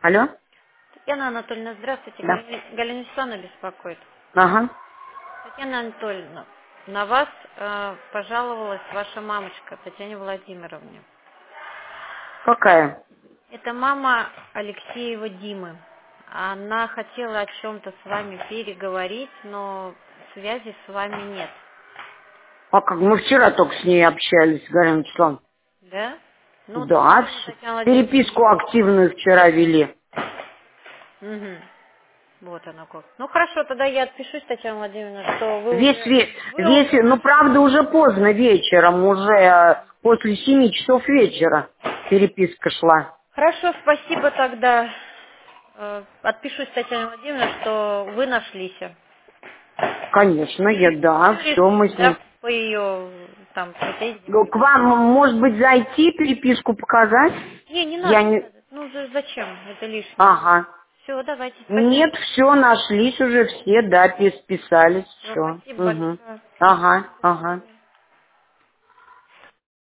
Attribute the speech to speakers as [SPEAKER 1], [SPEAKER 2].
[SPEAKER 1] Алло?
[SPEAKER 2] Татьяна Анатольевна, здравствуйте.
[SPEAKER 1] Да.
[SPEAKER 2] Галина Вячеславовна беспокоит.
[SPEAKER 1] Ага.
[SPEAKER 2] Татьяна Анатольевна, на вас пожаловалась ваша мамочка Татьяне Владимировне.
[SPEAKER 1] Какая?
[SPEAKER 2] Это мама Алексеева Димы. Она хотела о чем-то с вами переговорить, но связи с вами нет.
[SPEAKER 1] А как? Мы вчера только с ней общались, Галина Вячеславовна.
[SPEAKER 2] Да? Ну,
[SPEAKER 1] Да,
[SPEAKER 2] сегодня Татьяна Владимировна...
[SPEAKER 1] переписку активную вчера вели.
[SPEAKER 2] Угу. Вот оно как. Ну хорошо, тогда я отпишусь, Татьяна Владимировна, что вы
[SPEAKER 1] Весь,
[SPEAKER 2] уже...
[SPEAKER 1] весь, ну правда уже поздно вечером, уже после 7 часов вечера переписка шла.
[SPEAKER 2] Хорошо, спасибо тогда. Отпишусь, Татьяна Владимировна, что вы нашлись.
[SPEAKER 1] Конечно,
[SPEAKER 2] Все
[SPEAKER 1] все мы
[SPEAKER 2] решили,
[SPEAKER 1] с ней.
[SPEAKER 2] да, по ее там претензиям.
[SPEAKER 1] Ну, к вам, может быть, зайти, переписку показать?
[SPEAKER 2] Не
[SPEAKER 1] Я
[SPEAKER 2] надо.
[SPEAKER 1] не...
[SPEAKER 2] Ну, зачем? Это лишнее.
[SPEAKER 1] Ага.
[SPEAKER 2] Все, давайте, спасибо.
[SPEAKER 1] Нет, все, нашлись уже все, да, списались,
[SPEAKER 2] Всё,
[SPEAKER 1] все.
[SPEAKER 2] спасибо
[SPEAKER 1] Угу.
[SPEAKER 2] большое.
[SPEAKER 1] Ага, ага.